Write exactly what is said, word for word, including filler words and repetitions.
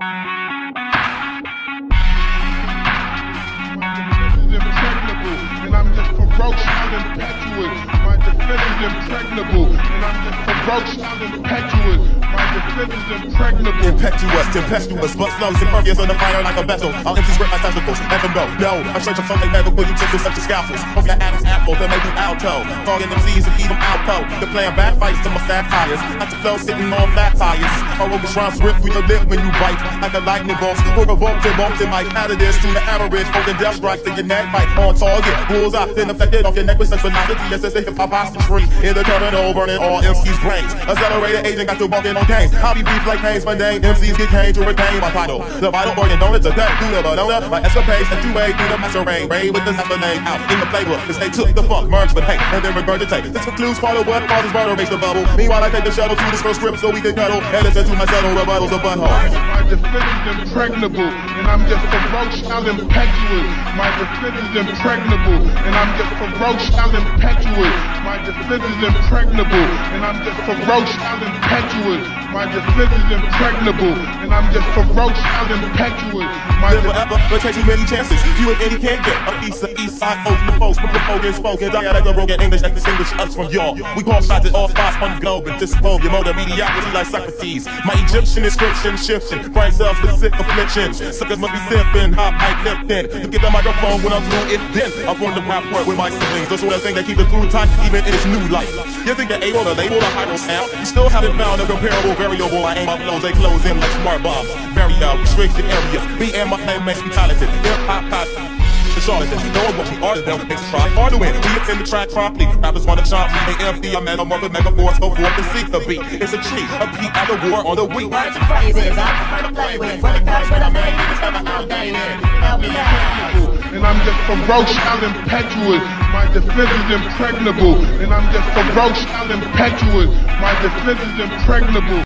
And I'm just ferocious and impetuous. My defense is impregnable. And I'm just ferocious and impetuous. My defense is impregnable. Impetuous, tempestuous, but flows impervious on the fire like a vessel. I'll empty script my testicles, let them go. No, I'm searching for something medical utensils such as scalpels. Over your Adam's apple, that make you alto. Fogging them C's and keep them alto. The playing backfights to my fat tires. Not the flow sitting on flat tires. Or over shrines rip through your lip when you bite. Like a lightning bolt, or revolting, bolting my additives to the average. Holding death strikes to your neck, bite on target. Rules out, then affected off your neck with sensuality. That's the hip-hop tree. In the terminal, burning all M C's brains. Accelerated agent got to walking on games. Hobby beef like pains, mundane. M C's get cane to retain my title. The vital organ donuts attack through the banana. My escapades and two-way through the masquerade. Rain with the zephyr name out in the playbook. Cause they took the funk, merged with hate, and then regurgitate. This concludes part of what causes murder, makes the bubble. Meanwhile, I take the shuttle to this first script so we can cuddle. And listen to my subtle rebuttals of butthole. My defense is impregnable. And I'm just ferocious and impetuous. My defense is impregnable. And I'm just ferocious and impetuous. My defense is impregnable. And I'm just ferocious and impetuous. My defense is impregnable. And I'm just ferocious and impetuous. My Live forever, but take too many chances. You and any can't get a piece of east side folks. The folks from the folk and spoken dialect of broken English that distinguish us from y'all. We call shots at all spots on the globe and disprove your motor mediocrity like Socrates. My Egyptian inscription shifting, brain cells with sick afflictions. Suckers must be sipping, hot pipe lifting. You get the microphone when I'm through it, then I'm on the rap work with my siblings. The sort of thing that keep the crew tight even in its new life. You think you're able to label the hydro sound? You still haven't found a comparable variable. I aim my flows, they close in like smart bombs. Very uh, restricted areas. Me and my name makes me talented. Hip hop, hop. The charlatans, knowing what we are to them, it makes us try hard to win. We attend the track properly. Rappers wanna chomp me. They empty, I'm metamorphic, megaforce, go forth and seek the beat. It's a treat, a peak at the war on the week. What your phrases, I prefer to play with. For the cash, but I made it, it's never outdated. Help me out. And I'm just ferocious and impetuous. My defense is impregnable. And I'm just ferocious and impetuous. My defense is impregnable.